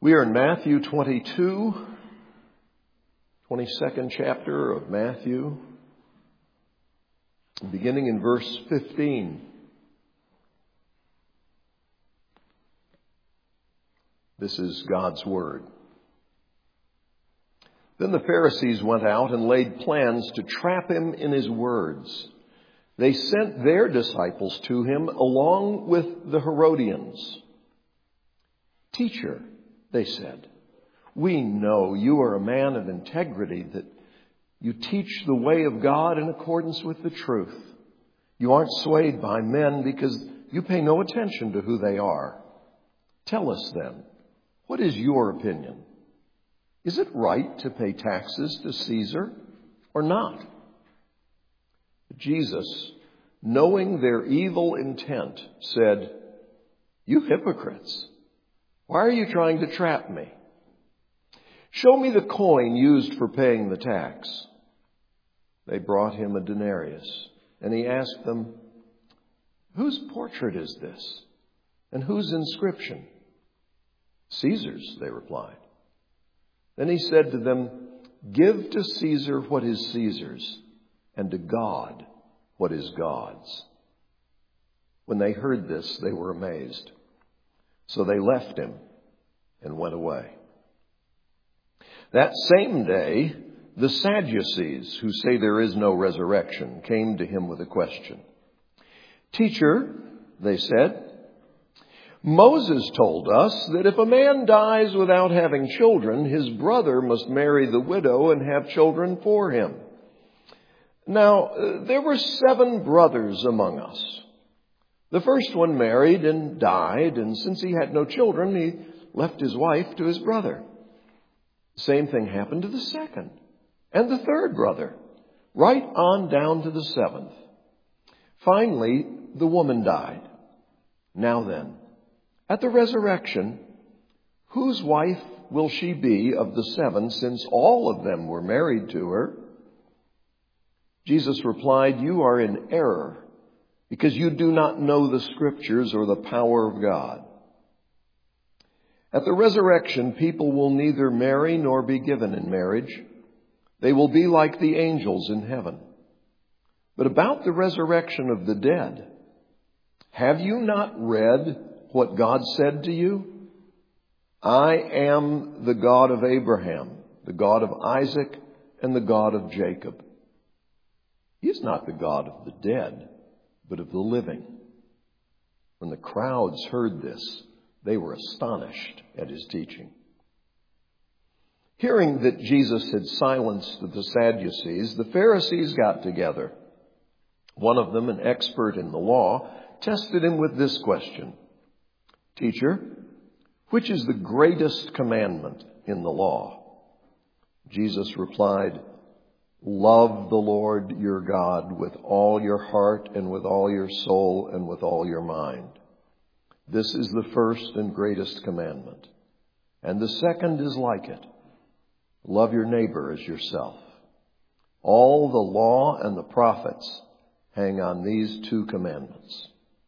We are in Matthew 22, 22nd chapter of Matthew, beginning in verse 15. This is God's Word. Then the Pharisees went out and laid plans to trap him in his words. They sent their disciples to him along with the Herodians. "Teacher," they said, "we know you are a man of integrity, that you teach the way of God in accordance with the truth. You aren't swayed by men because you pay no attention to who they are. Tell us then, what is your opinion? Is it right to pay taxes to Caesar or not?" Jesus, knowing their evil intent, said, "You hypocrites, why are you trying to trap me? Show me the coin used for paying the tax." They brought him a denarius, and he asked them, "Whose portrait is this, and whose inscription?" "Caesar's," they replied. Then he said to them, "Give to Caesar what is Caesar's, and to God what is God's." When they heard this, they were amazed. So they left him and went away. That same day, the Sadducees, who say there is no resurrection, came to him with a question. "Teacher," they said, "Moses told us that if a man dies without having children, his brother must marry the widow and have children for him. Now, there were 7 brothers among us. The first one married and died, and since he had no children, he left his wife to his brother. The same thing happened to the second and the third brother, right on down to the 7th. Finally, the woman died. Now then, at the resurrection, whose wife will she be of the 7, since all of them were married to her?" Jesus replied, "You are in error, because you do not know the Scriptures or the power of God. At the resurrection, people will neither marry nor be given in marriage. They will be like the angels in heaven. But about the resurrection of the dead, have you not read what God said to you? 'I am the God of Abraham, the God of Isaac, and the God of Jacob.' He is not the God of the dead, but of the living." When the crowds heard this, they were astonished at his teaching. Hearing that Jesus had silenced the Sadducees, the Pharisees got together. One of them, an expert in the law, tested him with this question. "Teacher, which is the greatest commandment in the law?" Jesus replied, "Love the Lord your God with all your heart and with all your soul and with all your mind. This is the first and greatest commandment. And the second is like it. Love your neighbor as yourself. All the law and the prophets hang on these 2 commandments."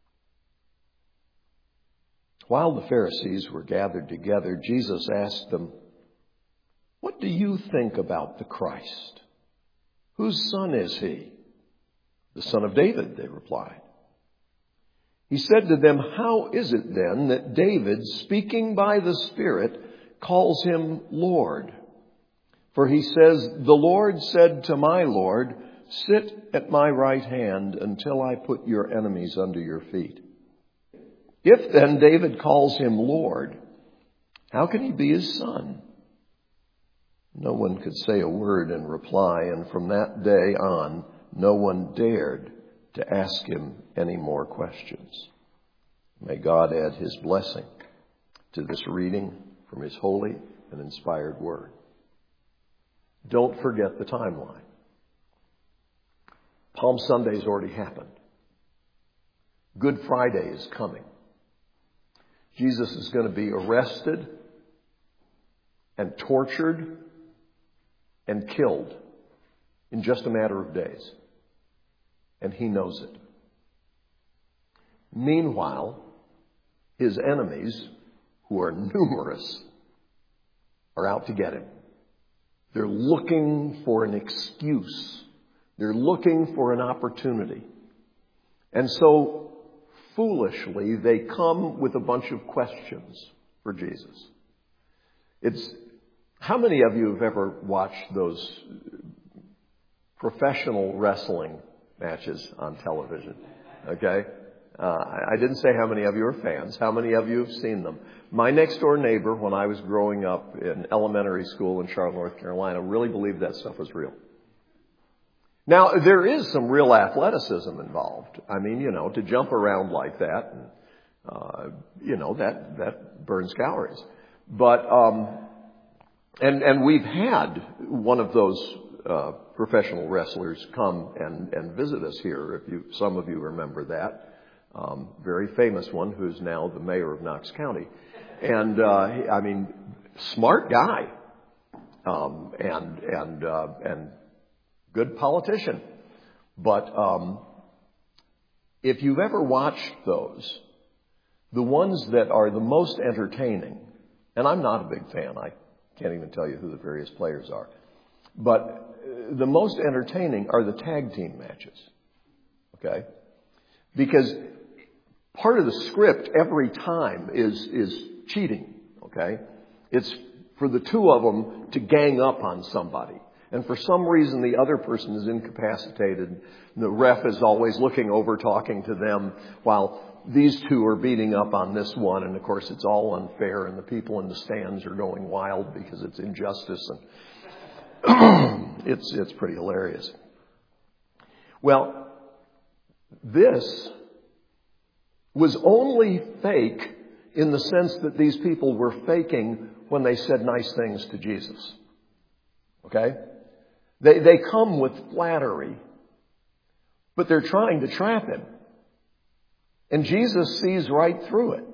While the Pharisees were gathered together, Jesus asked them, "What do you think about the Christ? Whose son is he?" "The son of David," they replied. He said to them, "How is it then that David, speaking by the Spirit, calls him Lord? For he says, 'The Lord said to my Lord, sit at my right hand until I put your enemies under your feet.' If then David calls him Lord, how can he be his son?" No one could say a word in reply, and from that day on, no one dared to ask him any more questions. May God add his blessing to this reading from his holy and inspired word. Don't forget the timeline. Palm Sunday's already happened. Good Friday is coming. Jesus is going to be arrested and tortured and killed in just a matter of days. And he knows it. Meanwhile, his enemies, who are numerous, are out to get him. They're looking for an excuse. They're looking for an opportunity. And so, foolishly, they come with a bunch of questions for Jesus. How many of you have ever watched those professional wrestling matches on television? Okay? I didn't say how many of you are fans. How many of you have seen them? My next door neighbor, when I was growing up in elementary school in Charlotte, North Carolina, really believed that stuff was real. Now, there is some real athleticism involved. I mean, to jump around like that, that burns calories. But, and we've had one of those professional wrestlers come and visit us here. Some of you remember that. Very famous one who's now the mayor of Knox County. And, smart guy. And good politician. But, if you've ever watched those, the ones that are the most entertaining, and I'm not a big fan, I can't even tell you who the various players are, but the most entertaining are the tag team matches. Okay? Because part of the script every time is cheating. Okay? It's for the two of them to gang up on somebody. And for some reason the other person is incapacitated. The ref is always looking over, talking to them, while these two are beating up on this one. And of course it's all unfair, and the people in the stands are going wild because it's injustice, and it's pretty hilarious. Well, this was only fake in the sense that these people were faking when they said nice things to Jesus. Okay? They come with flattery, but they're trying to trap him. And Jesus sees right through it.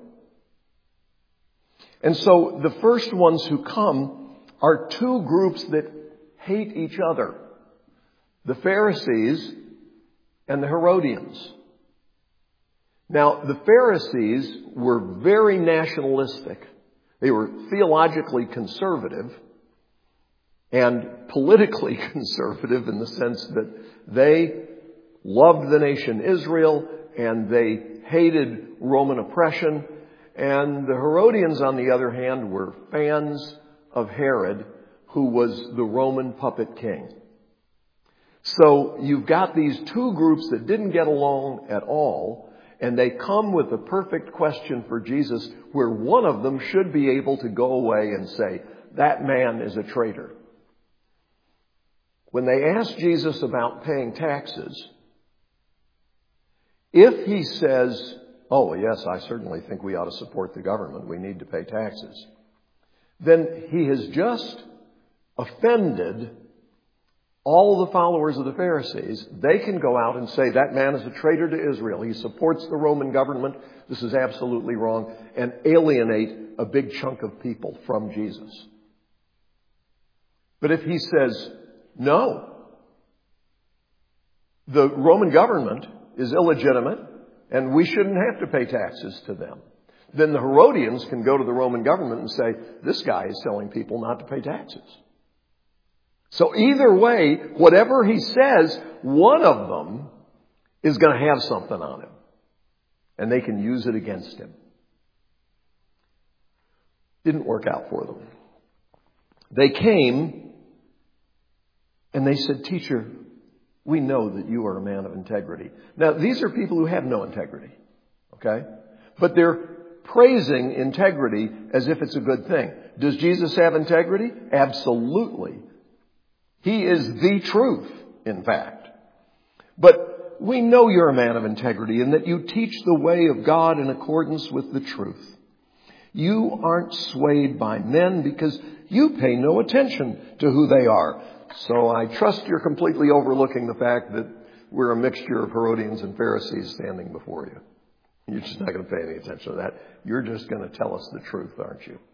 And so the first ones who come are two groups that hate each other. The Pharisees and the Herodians. Now, the Pharisees were very nationalistic. They were theologically conservative and politically conservative in the sense that they loved the nation Israel and they hated Roman oppression. And the Herodians, on the other hand, were fans of Herod, who was the Roman puppet king. So you've got these two groups that didn't get along at all, and they come with the perfect question for Jesus, where one of them should be able to go away and say, that man is a traitor. When they ask Jesus about paying taxes, if he says, oh, yes, I certainly think we ought to support the government, we need to pay taxes, then he has just offended all the followers of the Pharisees. They can go out and say, that man is a traitor to Israel. He supports the Roman government. This is absolutely wrong. And alienate a big chunk of people from Jesus. But if he says, no, the Roman government is illegitimate and we shouldn't have to pay taxes to them, then the Herodians can go to the Roman government and say, this guy is telling people not to pay taxes. So either way, whatever he says, one of them is going to have something on him. And they can use it against him. Didn't work out for them. They came and they said, teacher, we know that you are a man of integrity. Now, these are people who have no integrity. Okay? But they're praising integrity as if it's a good thing. Does Jesus have integrity? Absolutely. He is the truth, in fact. But we know you're a man of integrity and that you teach the way of God in accordance with the truth. You aren't swayed by men because you pay no attention to who they are. So I trust you're completely overlooking the fact that we're a mixture of Herodians and Pharisees standing before you. You're just not going to pay any attention to that. You're just going to tell us the truth, aren't you?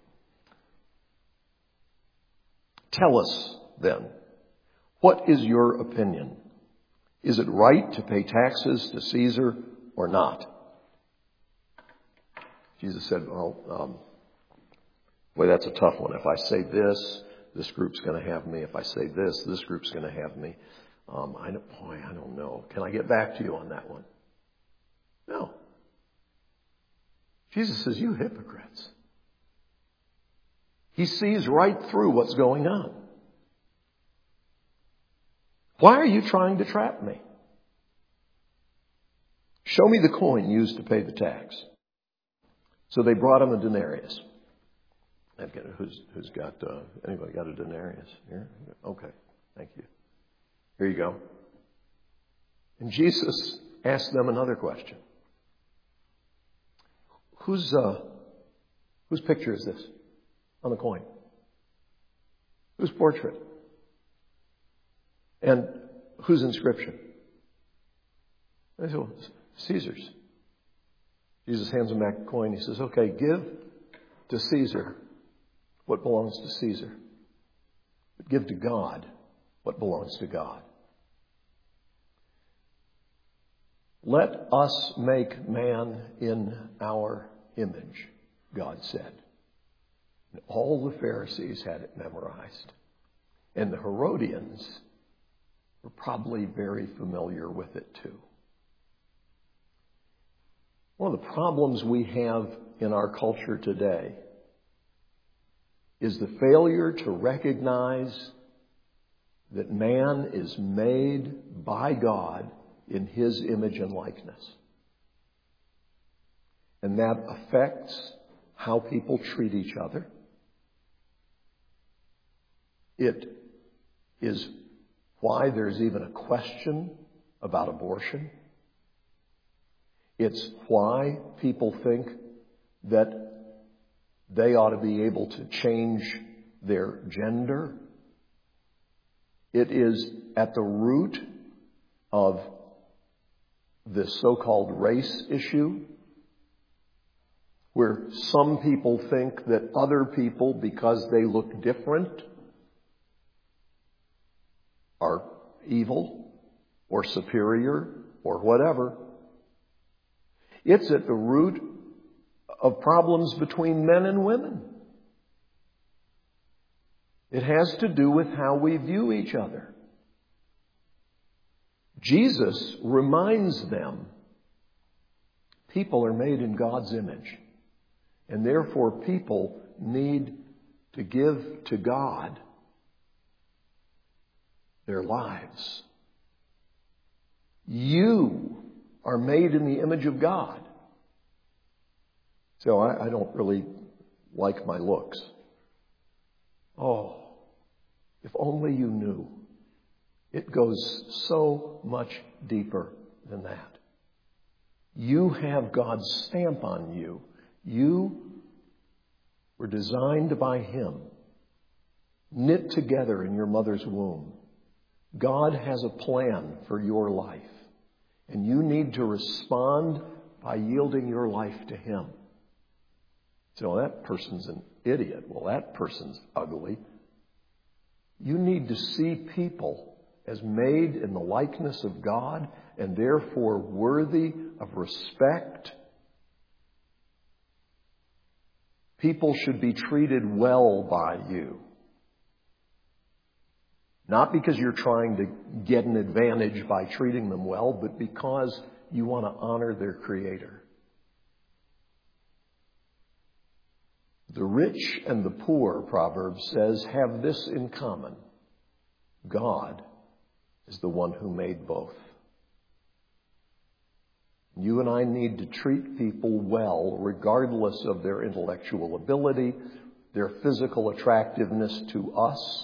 Tell us, then, what is your opinion? Is it right to pay taxes to Caesar or not? Jesus said, well, Boy, that's a tough one. If I say this group's going to have me. If I say this group's going to have me. I don't know. Can I get back to you on that one? No. Jesus says, you hypocrites. He sees right through what's going on. Why are you trying to trap me? Show me the coin used to pay the tax. So they brought him a denarius. Who's got, anybody got a denarius here? Okay, thank you. Here you go. And Jesus asked them another question. Whose picture is this on the coin? Whose portrait? And whose inscription? They said, well, Caesar's. Jesus hands him back the coin. He says, okay, give to Caesar what belongs to Caesar. But give to God what belongs to God. Let us make man in our image, God said. And all the Pharisees had it memorized. And the Herodians were probably very familiar with it too. One of the problems we have in our culture today is the failure to recognize that man is made by God in His image and likeness. And that affects how people treat each other. It is why there's even a question about abortion. It's why people think that they ought to be able to change their gender. It is at the root of the so-called race issue, where some people think that other people, because they look different, are evil or superior or whatever. It's at the root of problems between men and women. It has to do with how we view each other. Jesus reminds them people are made in God's image, and therefore people need to give to God their lives. You are made in the image of God. So I don't really like my looks. Oh, if only you knew. It goes so much deeper than that. You have God's stamp on you. You were designed by Him, knit together in your mother's womb. God has a plan for your life, and you need to respond by yielding your life to Him. So that person's an idiot. Well, that person's ugly. You need to see people as made in the likeness of God and therefore worthy of respect. People should be treated well by you. Not because you're trying to get an advantage by treating them well, but because you want to honor their Creator. The rich and the poor, Proverbs says, have this in common. God is the one who made both. You and I need to treat people well, regardless of their intellectual ability, their physical attractiveness to us,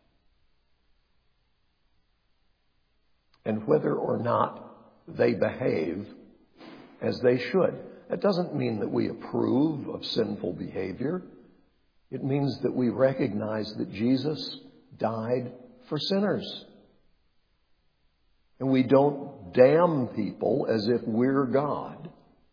and whether or not they behave as they should. That doesn't mean that we approve of sinful behavior. It means that we recognize that Jesus died for sinners. And we don't damn people as if we're God.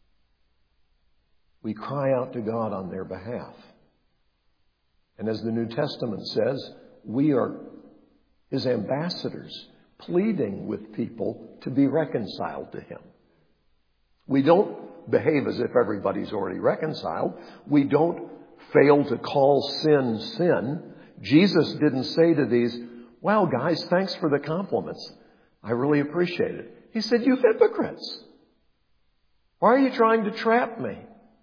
We cry out to God on their behalf. And as the New Testament says, we are His ambassadors, pleading with people to be reconciled to Him. We don't behave as if everybody's already reconciled. We don't fail to call sin, sin, Jesus didn't say to these, wow, guys, thanks for the compliments. I really appreciate it. He said, you hypocrites. Why are you trying to trap me?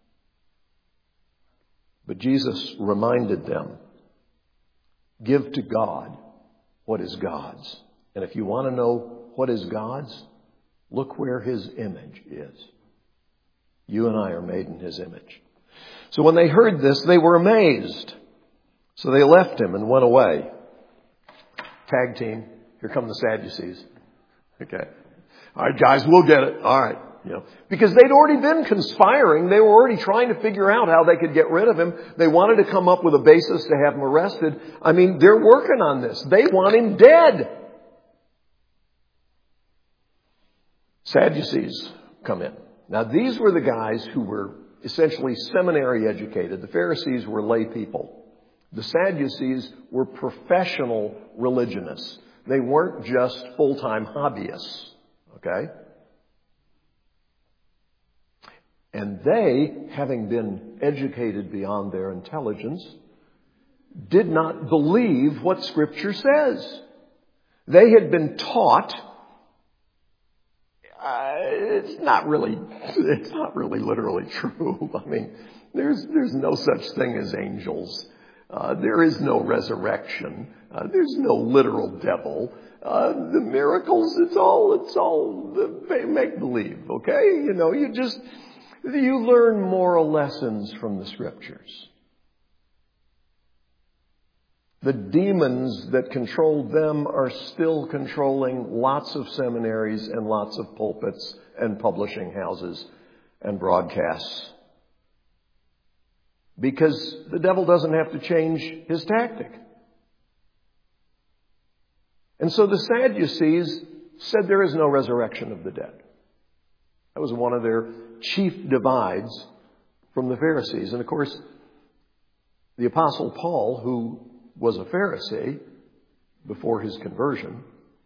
But Jesus reminded them, give to God what is God's. And if you want to know what is God's, look where His image is. You and I are made in His image. So when they heard this, they were amazed. So they left Him and went away. Tag team. Here come the Sadducees. Okay. All right, guys, we'll get it. All right. Because they'd already been conspiring. They were already trying to figure out how they could get rid of him. They wanted to come up with a basis to have him arrested. I mean, they're working on this. They want him dead. Sadducees come in. Now, these were the guys who were essentially seminary educated. The Pharisees were lay people. The Sadducees were professional religionists. They weren't just full-time hobbyists. Okay? And they, having been educated beyond their intelligence, did not believe what Scripture says. They had been taught, it's not really literally true. I mean, there's no such thing as angels. There is no resurrection. There's no literal devil. The miracles, it's all make believe. Okay, you learn moral lessons from the Scriptures. The demons that controlled them are still controlling lots of seminaries and lots of pulpits and publishing houses and broadcasts. Because the devil doesn't have to change his tactic. And so the Sadducees said there is no resurrection of the dead. That was one of their chief divides from the Pharisees. And of course, the Apostle Paul, who was a Pharisee before his conversion,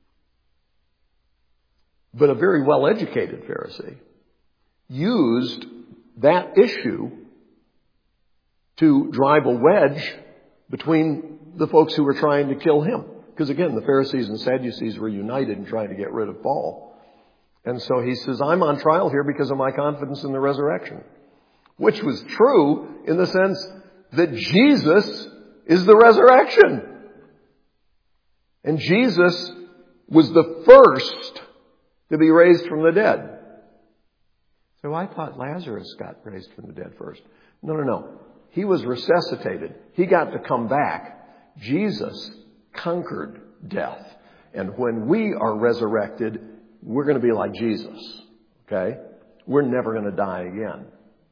but a very well-educated Pharisee, used that issue to drive a wedge between the folks who were trying to kill him. Because again, the Pharisees and Sadducees were united in trying to get rid of Paul. And so he says, I'm on trial here because of my confidence in the resurrection. Which was true in the sense that Jesus is the resurrection. And Jesus was the first to be raised from the dead. So I thought Lazarus got raised from the dead first. No. He was resuscitated. He got to come back. Jesus conquered death. And when we are resurrected, we're going to be like Jesus. Okay? We're never going to die again.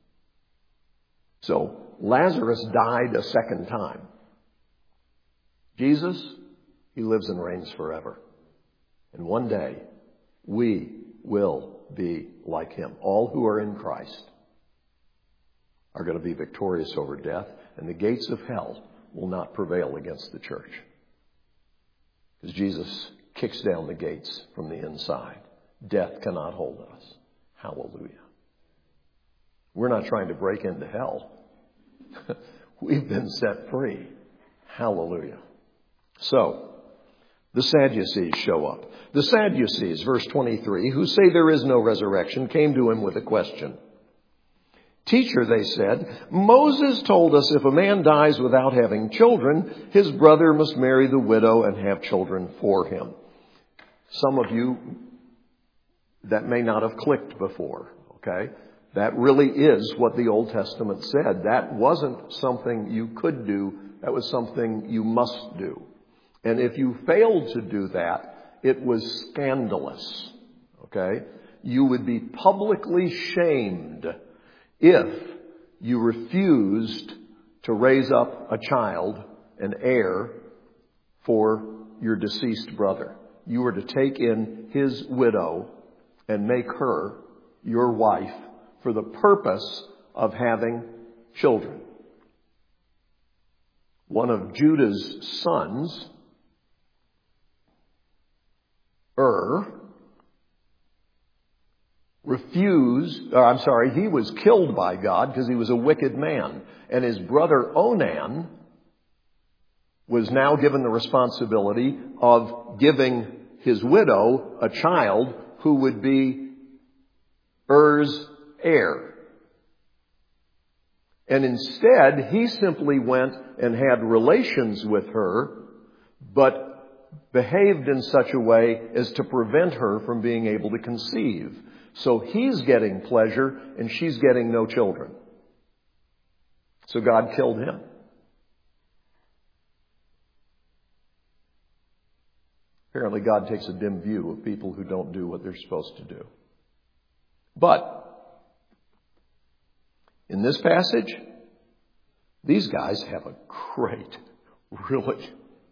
So Lazarus died a second time. Jesus, He lives and reigns forever. And one day, we will be like Him. All who are in Christ are going to be victorious over death, and the gates of hell will not prevail against the church. Because Jesus kicks down the gates from the inside. Death cannot hold us. Hallelujah. We're not trying to break into hell. We've been set free. Hallelujah. So, the Sadducees show up. The Sadducees, verse 23, who say there is no resurrection, came to him with a question. Teacher, they said, Moses told us if a man dies without having children, his brother must marry the widow and have children for him. Some of you, that may not have clicked before, okay? That really is what the Old Testament said. That wasn't something you could do. That was something you must do. And if you failed to do that, it was scandalous, okay? You would be publicly shamed if you refused to raise up a child, an heir, for your deceased brother. You were to take in his widow and make her your wife for the purpose of having children. One of Judah's sons, he was killed by God because he was a wicked man. And his brother Onan was now given the responsibility of giving his widow a child who would be Er's heir. And instead, he simply went and had relations with her, but behaved in such a way as to prevent her from being able to conceive. So he's getting pleasure and she's getting no children. So God killed him. Apparently God takes a dim view of people who don't do what they're supposed to do. But in this passage, these guys have a great, really,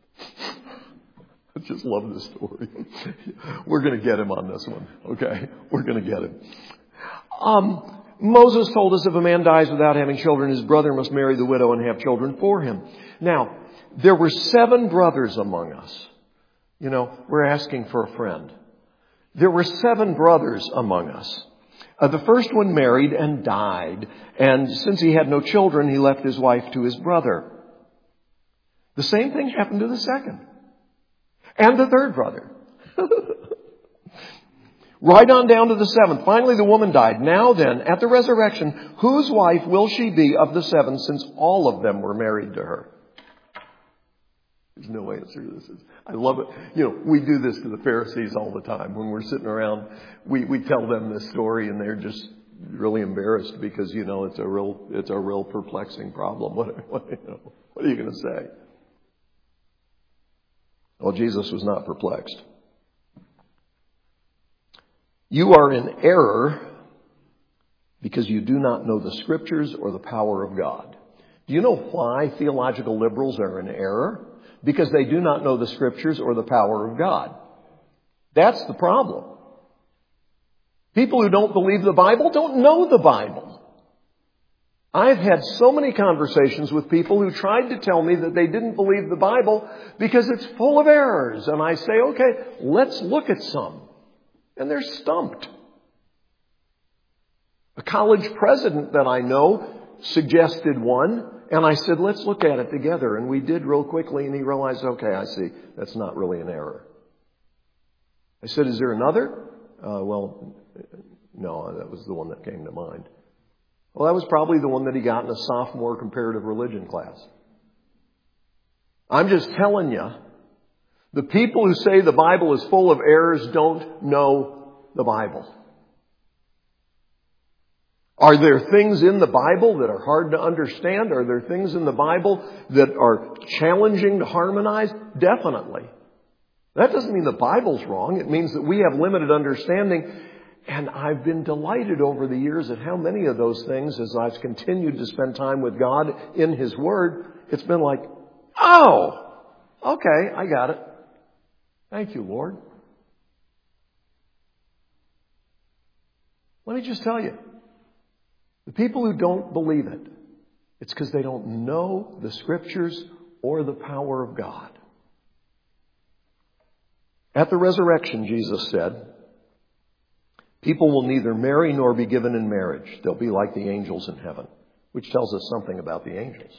I just love this story. We're going to get him on this one, okay? We're going to get him. Moses told us if a man dies without having children, his brother must marry the widow and have children for him. Now, there were 7 brothers among us. You know, we're asking for a friend. There were 7 brothers among us. The first one married and died. And since he had no children, he left his wife to his brother. The same thing happened to the second. And the third brother. Right on down to the 7th. Finally, the woman died. Now then, at the resurrection, whose wife will she be of the 7, since all of them were married to her? There's no answer to this. I love it. You know, we do this to the Pharisees all the time. When we're sitting around, we tell them this story and they're just really embarrassed because, you know, it's a real perplexing problem. What are you going to say? Well, Jesus was not perplexed. You are in error because you do not know the Scriptures or the power of God. Do you know why theological liberals are in error? Because they do not know the Scriptures or the power of God. That's the problem. People who don't believe the Bible don't know the Bible. I've had so many conversations with people who tried to tell me that they didn't believe the Bible because it's full of errors. And I say, okay, let's look at some. And they're stumped. A college president that I know suggested one. And I said, let's look at it together. And we did real quickly. And he realized, okay, I see. That's not really an error. I said, is there another? Well, no, that was the one that came to mind. Well, that was probably the one that he got in a sophomore comparative religion class. I'm just telling you, the people who say the Bible is full of errors don't know the Bible. Are there things in the Bible that are hard to understand? Are there things in the Bible that are challenging to harmonize? Definitely. That doesn't mean the Bible's wrong. It means that we have limited understanding. And I've been delighted over the years at how many of those things, as I've continued to spend time with God in His Word, it's been like, oh, okay, I got it. Thank you, Lord. Let me just tell you, the people who don't believe it, it's because they don't know the Scriptures or the power of God. At the resurrection, Jesus said, people will neither marry nor be given in marriage. They'll be like the angels in heaven, which tells us something about the angels.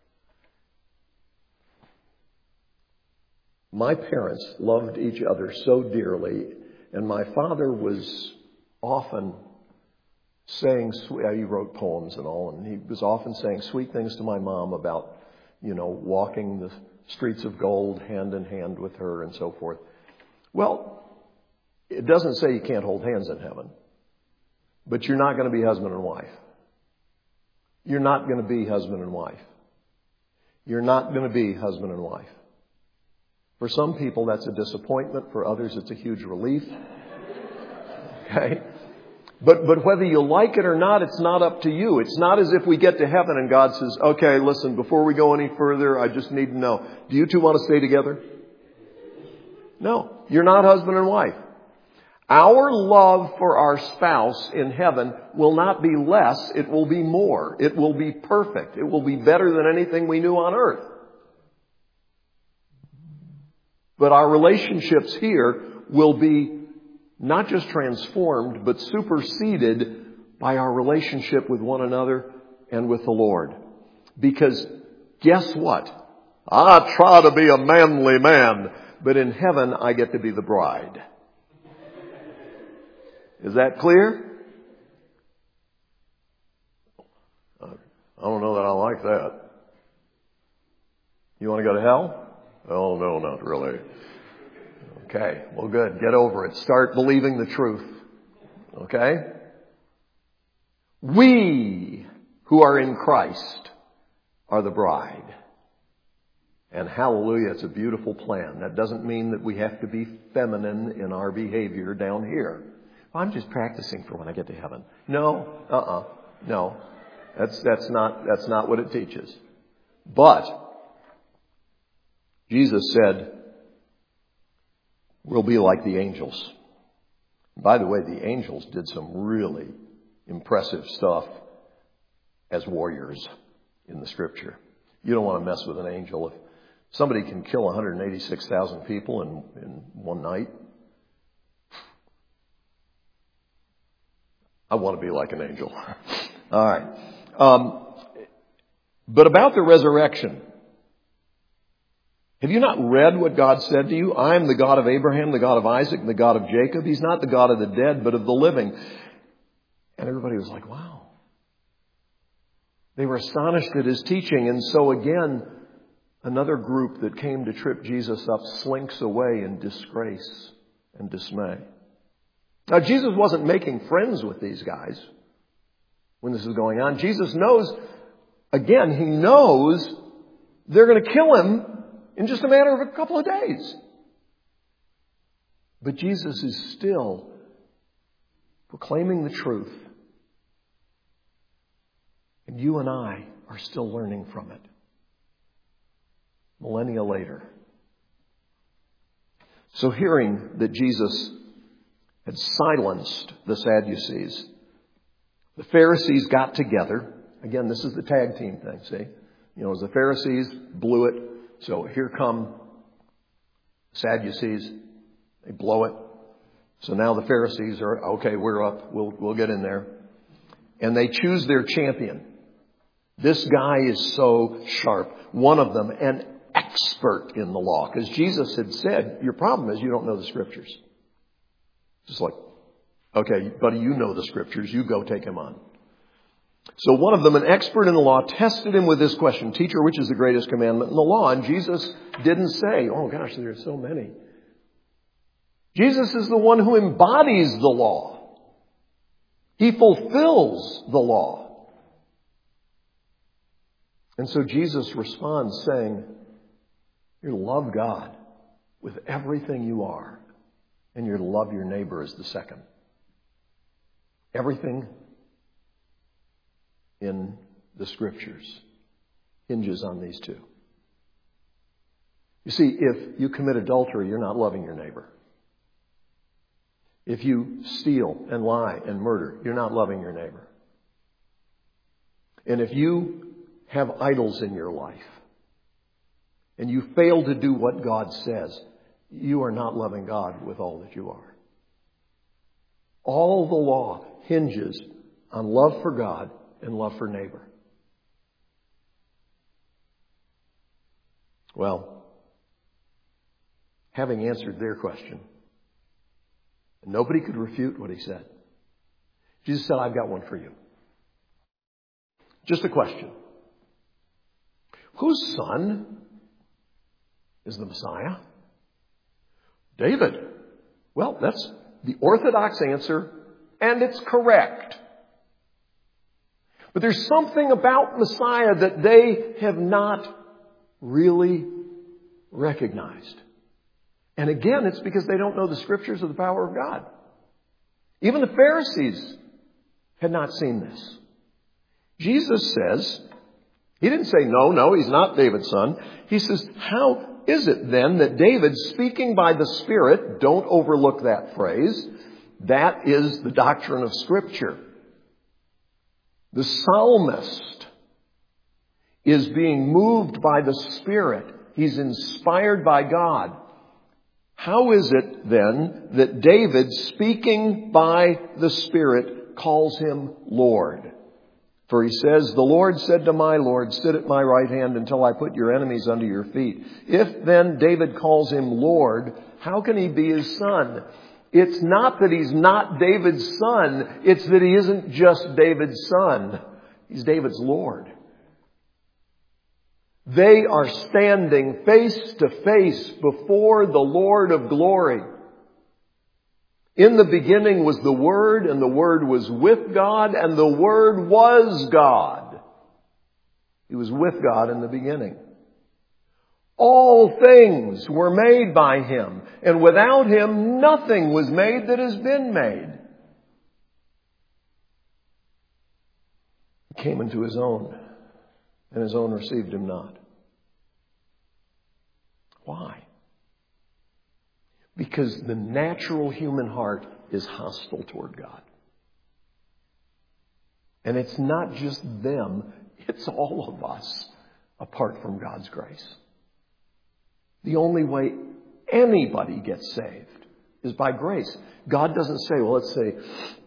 My parents loved each other so dearly, and my father was often saying, he wrote poems and all, and he was often saying sweet things to my mom about, walking the streets of gold hand in hand with her and so forth. Well, it doesn't say you can't hold hands in heaven, but you're not going to be husband and wife. You're not going to be husband and wife. You're not going to be husband and wife. For some people, that's a disappointment. For others, it's a huge relief. Okay? But whether you like it or not, it's not up to you. It's not as if we get to heaven and God says, okay, listen, before we go any further, I just need to know, do you two want to stay together? No, you're not husband and wife. Our love for our spouse in heaven will not be less, it will be more. It will be perfect. It will be better than anything we knew on earth. But our relationships here will be not just transformed, but superseded by our relationship with one another and with the Lord. Because guess what? I try to be a manly man, but in heaven I get to be the bride. Is that clear? I don't know that I like that. You want to go to hell? Oh, no, not really. Okay, well, good. Get over it. Start believing the truth. Okay? We who are in Christ are the bride. And hallelujah, it's a beautiful plan. That doesn't mean that we have to be feminine in our behavior down here. I'm just practicing for when I get to heaven. No, no. That's not what it teaches. But Jesus said, we'll be like the angels. By the way, the angels did some really impressive stuff as warriors in the Scripture. You don't want to mess with an angel. If somebody can kill 186,000 people in one night, I want to be like an angel. All right. But about the resurrection, have you not read what God said to you? I am the God of Abraham, the God of Isaac, and the God of Jacob. He's not the God of the dead, but of the living. And everybody was like, wow. They were astonished at his teaching. And so again, another group that came to trip Jesus up slinks away in disgrace and dismay. Now, Jesus wasn't making friends with these guys when this is going on. Jesus knows, again, he knows they're going to kill him in just a matter of a couple of days. But Jesus is still proclaiming the truth. And you and I are still learning from it. Millennia later. So hearing that Jesus had silenced the Sadducees, the Pharisees got together. Again, this is the tag team thing, see? As the Pharisees blew it, so here come Sadducees. They blow it. So now the Pharisees are, okay, we're up. We'll get in there. And they choose their champion. This guy is so sharp. One of them, an expert in the law. Because Jesus had said, your problem is you don't know the Scriptures. Just like, okay, buddy, you know the Scriptures. You go take him on. So one of them, an expert in the law, tested him with this question, Teacher, which is the greatest commandment in the law? And Jesus didn't say, oh gosh, there are so many. Jesus is the one who embodies the law. He fulfills the law. And so Jesus responds saying, you're to love God with everything you are, and you're to love your neighbor as the second. Everything in the Scriptures hinges on these two. You see, if you commit adultery, you're not loving your neighbor. If you steal and lie and murder, you're not loving your neighbor. And if you have idols in your life and you fail to do what God says, you are not loving God with all that you are. All the law hinges on love for God and love for neighbor. Well, having answered their question, nobody could refute what he said. Jesus said, I've got one for you. Just a question. Whose son is the Messiah? David. Well, that's the orthodox answer, and it's correct. But there's something about Messiah that they have not really recognized. And again, it's because they don't know the Scriptures or the power of God. Even the Pharisees had not seen this. Jesus says, he didn't say, no, he's not David's son. He says, how is it then that David, speaking by the Spirit, don't overlook that phrase, that is the doctrine of Scripture. The psalmist is being moved by the Spirit. He's inspired by God. How is it then that David, speaking by the Spirit, calls him Lord? For he says, the Lord said to my Lord, sit at my right hand until I put your enemies under your feet. If then David calls him Lord, how can he be his son? It's not that he's not David's son. It's that he isn't just David's son. He's David's Lord. They are standing face to face before the Lord of glory. In the beginning was the Word, and the Word was with God, and the Word was God. He was with God in the beginning. All things were made by Him, and without Him nothing was made that has been made. He came into His own, and His own received Him not. Why? Because the natural human heart is hostile toward God. And it's not just them, it's all of us apart from God's grace. The only way anybody gets saved is by grace. God doesn't say, well, let's say,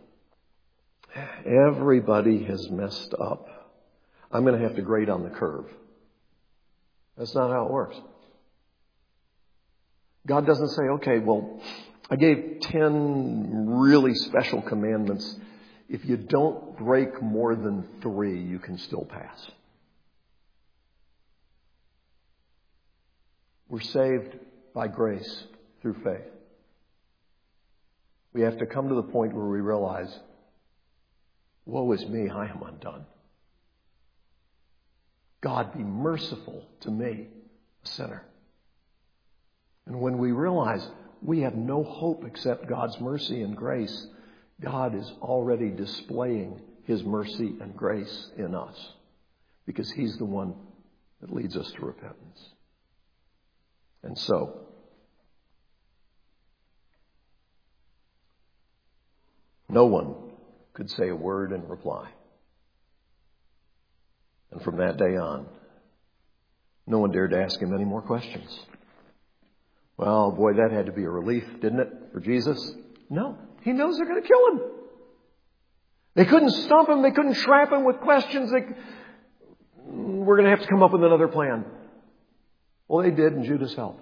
everybody has messed up. I'm going to have to grade on the curve. That's not how it works. God doesn't say, okay, well, I gave 10 really special commandments. If you don't break more than 3, you can still pass. We're saved by grace through faith. We have to come to the point where we realize, woe is me, I am undone. God, be merciful to me, a sinner. And when we realize we have no hope except God's mercy and grace, God is already displaying His mercy and grace in us because He's the one that leads us to repentance. And so, no one could say a word in reply. And from that day on, no one dared to ask Him any more questions. Well, boy, that had to be a relief, didn't it, for Jesus? No. He knows they're going to kill Him. They couldn't stump Him. They couldn't trap Him with questions. We're going to have to come up with another plan. Well, they did, and Judas helped.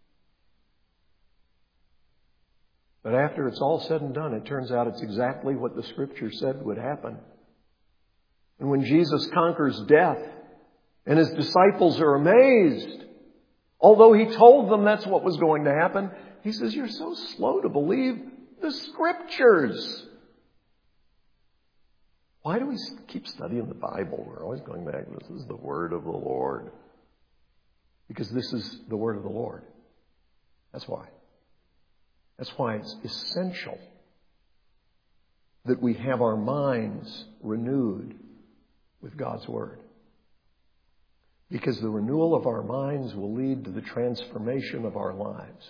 But after it's all said and done, it turns out it's exactly what the Scripture said would happen. And when Jesus conquers death, and His disciples are amazed, although He told them that's what was going to happen, He says, you're so slow to believe the Scriptures. Why do we keep studying the Bible? We're always going back, this is the Word of the Lord. Because this is the Word of the Lord. That's why. That's why it's essential that we have our minds renewed with God's Word. Because the renewal of our minds will lead to the transformation of our lives.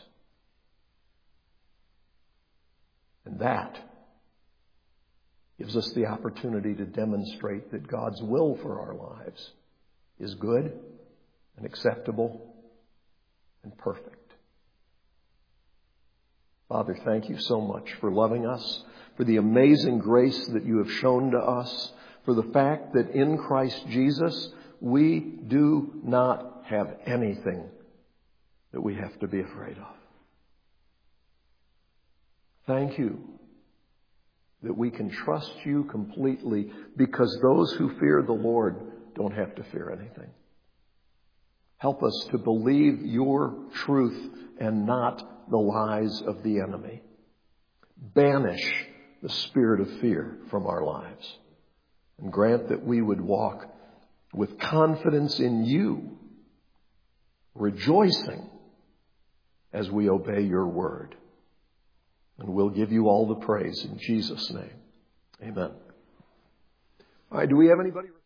And that gives us the opportunity to demonstrate that God's will for our lives is good and acceptable and perfect. Father, thank you so much for loving us, for the amazing grace that you have shown to us, for the fact that in Christ Jesus, we do not have anything that we have to be afraid of. Thank you that we can trust you completely because those who fear the Lord don't have to fear anything. Help us to believe your truth and not the lies of the enemy. Banish the spirit of fear from our lives and grant that we would walk with confidence in you, rejoicing as we obey your word. And we'll give you all the praise in Jesus' name. Amen. All right, do we have anybody?